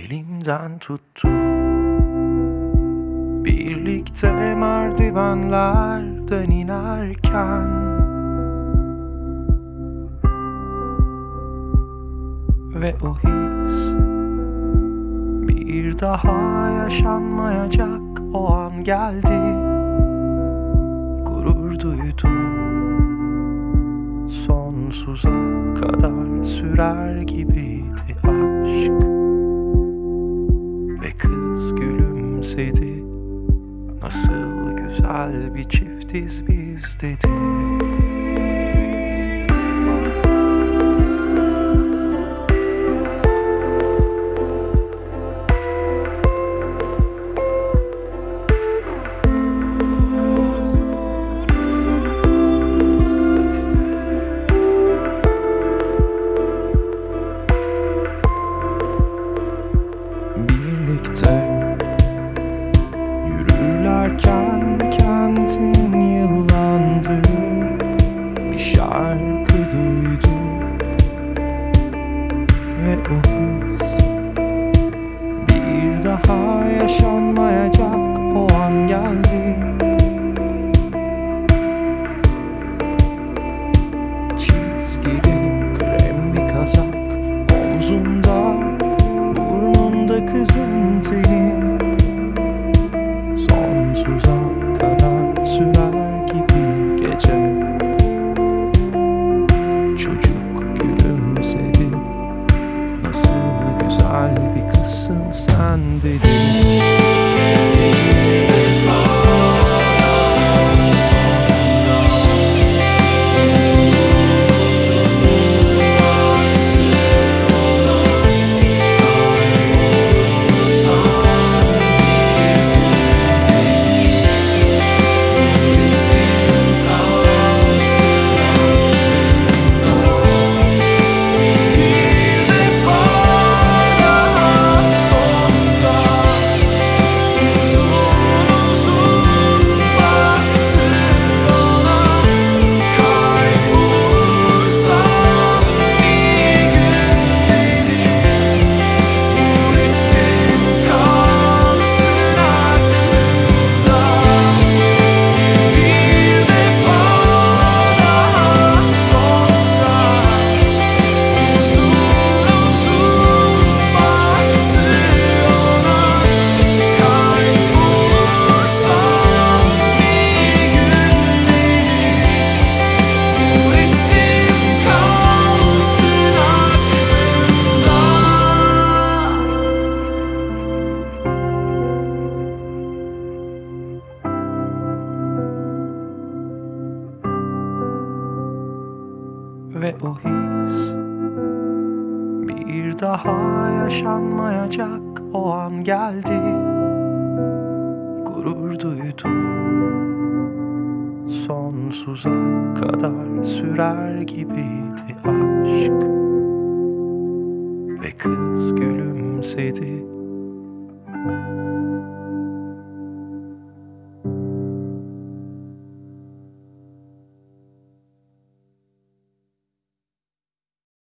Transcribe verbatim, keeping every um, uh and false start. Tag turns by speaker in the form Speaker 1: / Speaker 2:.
Speaker 1: elinden tuttu. Birlikte merdivenlerden inerken ve o his bir daha yaşanmayacak o an geldi. Gurur duydu, sonsuza kadar sürer gibiydi aşk. Ve kız gülümsedi, nasıl güzel bir çiftiz biz dedi. Birlikte yürürlerken kentin yıllandığı bir şarkı duydu. Ve o his bir daha yaşanmayacak o an geldi. Çizgili krem bir kazak omzumda, burnumda kızın teni. Sonsuza kadar sürer gibi gece. Çocuk gülümsedi, nasıl güzel bir kızsın sen dedi. Ve o his bir daha yaşanmayacak o an geldi. Gurur duydu, sonsuza kadar sürer gibiydi aşk. Ve kız gülümsedi,